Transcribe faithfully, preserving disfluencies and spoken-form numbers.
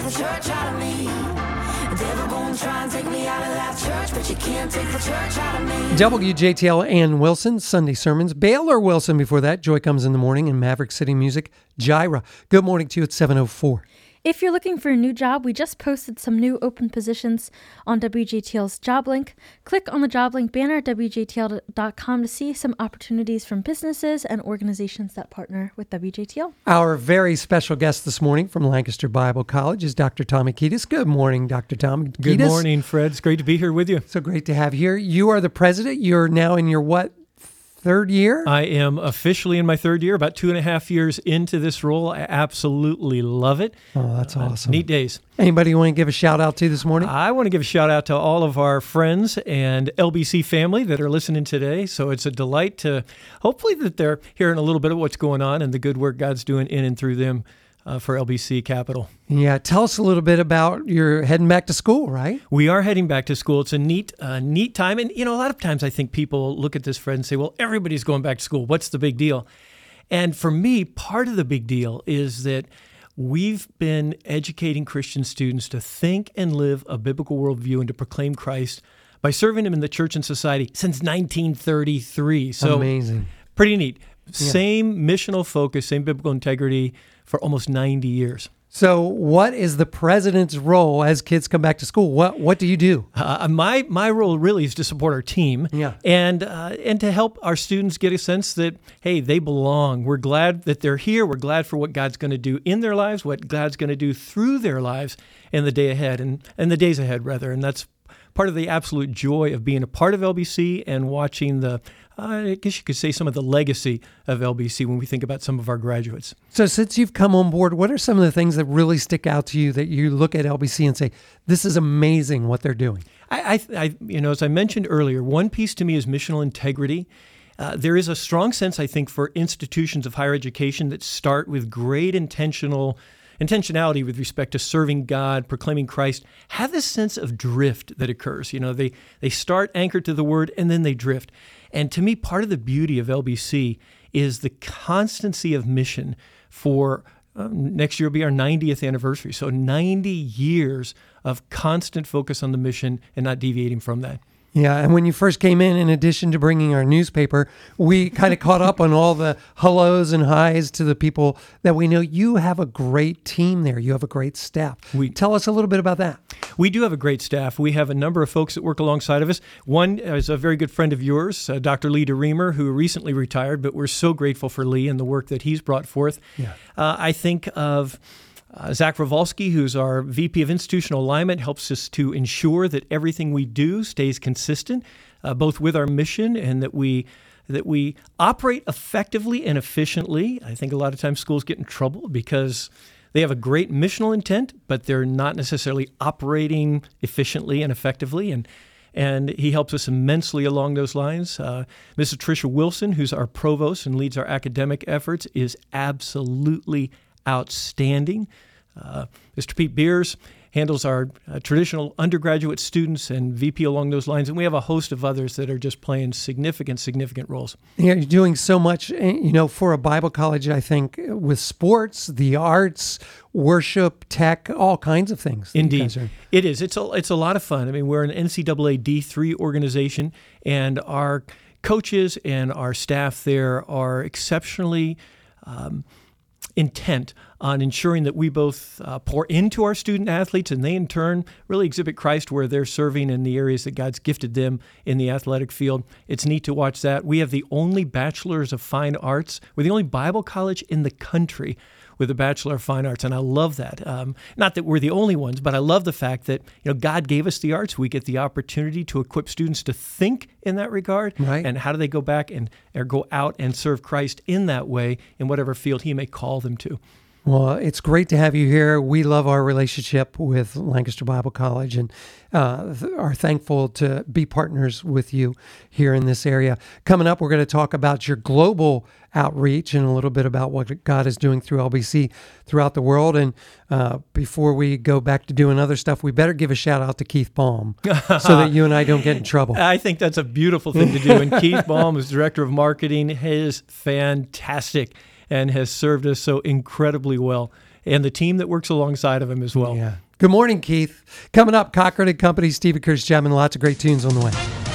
the church out of me. The devil gonna try and take me out of that church, but you can't take the church out of me. W J T L Ann Wilson, Sunday Sermons. Baylor Wilson before that. Joy Comes in the Morning and Maverick City Music. Jira. Good morning to you at seven oh four. If you're looking for a new job, we just posted some new open positions on W J T L's job link. Click on the job link banner at W J T L dot com to see some opportunities from businesses and organizations that partner with W J T L. Our very special guest this morning from Lancaster Bible College is Doctor Tommy Kiedis. Good morning, Doctor Tommy Kiedis. Good morning, Fred. It's great to be here with you. So great to have you here. You are the president. You're now in your what? Third year? I am officially in my third year, about two and a half years into this role. I absolutely love it. Oh, that's uh, awesome. Neat days. Anybody you want to give a shout out to this morning? I want to give a shout out to all of our friends and L B C family that are listening today. So it's a delight to hopefully that they're hearing a little bit of what's going on and the good work God's doing in and through them uh, for L B C Capital. Yeah, tell us a little bit about you're heading back to school, right? We are heading back to school. It's a neat, uh, neat time. And, you know, a lot of times I think people look at this, Fred, and say, well, everybody's going back to school. What's the big deal? And for me, part of the big deal is that we've been educating Christian students to think and live a biblical worldview and to proclaim Christ by serving him in the church and society since nineteen thirty-three. So amazing. Pretty neat. Yeah. Same missional focus, same biblical integrity for almost ninety years. So what is the president's role as kids come back to school? What what do you do? Uh, my my role really is to support our team Yeah. and uh, and to help our students get a sense that, hey, they belong. We're glad that they're here. We're glad for what God's going to do in their lives, what God's going to do through their lives in the day ahead and, and the days ahead, rather. And that's part of the absolute joy of being a part of L B C and watching the, uh, I guess you could say, some of the legacy of L B C when we think about some of our graduates. So since you've come on board, what are some of the things that really stick out to you that you look at L B C and say, this is amazing what they're doing? I, I, I you know, as I mentioned earlier, one piece to me is missional integrity. Uh, there is a strong sense, I think, for institutions of higher education that start with great intentional intentionality with respect to serving God, proclaiming Christ, have this sense of drift that occurs. You know, they, they start anchored to the word and then they drift. And to me, part of the beauty of L B C is the constancy of mission for um, next year will be our ninetieth anniversary. So ninety years of constant focus on the mission and not deviating from that. Yeah, and when you first came in, in addition to bringing our newspaper, we kind of caught up on all the hellos and highs to the people that we know. You have a great team there. You have a great staff. We, Tell us a little bit about that. We do have a great staff. We have a number of folks that work alongside of us. One is a very good friend of yours, uh, Doctor Lee DeReamer, who recently retired, but we're so grateful for Lee and the work that he's brought forth. Yeah. Uh, I think of Uh, Zach Ravolsky, who's our V P of Institutional Alignment, helps us to ensure that everything we do stays consistent, uh, both with our mission and that we that we operate effectively and efficiently. I think a lot of times schools get in trouble because they have a great missional intent, but they're not necessarily operating efficiently and effectively. And and he helps us immensely along those lines. Uh, Missus Tricia Wilson, who's our provost and leads our academic efforts, is absolutely outstanding. Uh, Mister Pete Beers handles our uh, traditional undergraduate students and V P along those lines. And we have a host of others that are just playing significant, significant roles. Yeah, you're doing so much, you know, for a Bible college, I think, with sports, the arts, worship, tech, all kinds of things. Indeed. Are... It is. It's a, it's a lot of fun. I mean, we're an N C double A D three organization, and our coaches and our staff there are exceptionally um, intent on ensuring that we both uh, pour into our student athletes and they in turn really exhibit Christ where they're serving in the areas that God's gifted them in the athletic field. It's neat to watch that. We have the only bachelors of fine arts. We're the only Bible college in the country with a Bachelor of Fine Arts, and I love that. Um, not that we're the only ones, but I love the fact that, you know, God gave us the arts. We get the opportunity to equip students to think in that regard, right. And how do they go back and or go out and serve Christ in that way in whatever field He may call them to. Well, it's great to have you here. We love our relationship with Lancaster Bible College and uh, are thankful to be partners with you here in this area. Coming up, we're going to talk about your global outreach and a little bit about what God is doing through L B C throughout the world. And uh, before we go back to doing other stuff, we better give a shout out to Keith Baum so that you and I don't get in trouble. I think that's a beautiful thing to do. And Keith Baum is Director of Marketing. He is fantastic. and has served us so incredibly well, and the team that works alongside of him as well. Yeah. Good morning, Keith. Coming up, Cochran and Company, Stevie Kirschgem, and lots of great tunes on the way.